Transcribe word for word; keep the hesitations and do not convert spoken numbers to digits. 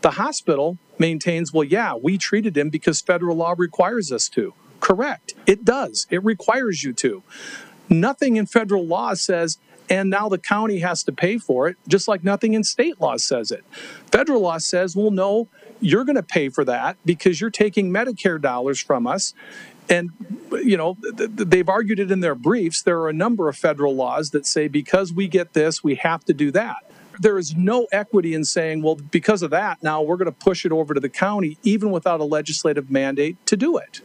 The hospital maintains, well, yeah, we treated him because federal law requires us to. Correct. It does. It requires you to. Nothing in federal law says, and now the county has to pay for it, just like nothing in state law says it. Federal law says, well, no, you're going to pay for that because you're taking Medicare dollars from us. And, you know, they've argued it in their briefs. There are a number of federal laws that say because we get this, we have to do that. There is no equity in saying, well, because of that, now we're going to push it over to the county, even without a legislative mandate to do it.